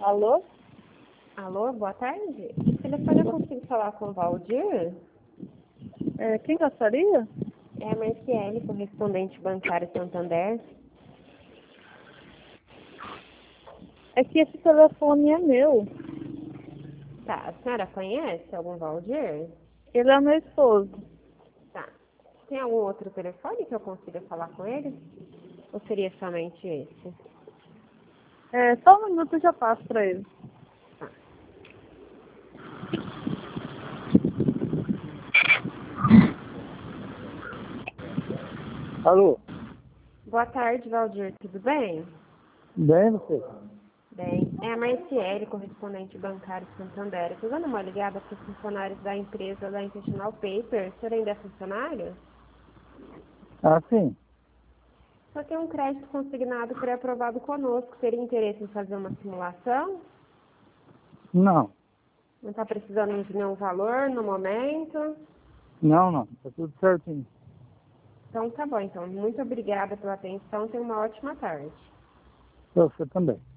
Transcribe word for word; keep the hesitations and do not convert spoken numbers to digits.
Alô? Alô, boa tarde. Esse telefone eu consigo falar com o Valdir? É, quem gostaria? É a Marciele, correspondente bancário Santander. É que esse telefone é meu. Tá, a senhora conhece algum Valdir? Ele é meu esposo. Tá. Tem algum outro telefone que eu consiga falar com ele? Ou seria somente esse? É, só um minuto eu já passo pra ele. Tá. Alô? Boa tarde, Valdir. Tudo bem? Bem, você? Bem. É a Marciele, correspondente bancário Santander. Estou dando uma ligada para os funcionários da empresa da Intentional Paper. O senhor ainda é funcionário? Ah, sim. Só tem um crédito consignado pré-aprovado conosco. Teria interesse em fazer uma simulação? Não. Não está precisando de nenhum valor no momento? Não, não. Tá tudo certinho. Então tá bom. Então, muito obrigada pela atenção. Tenha uma ótima tarde. Você também.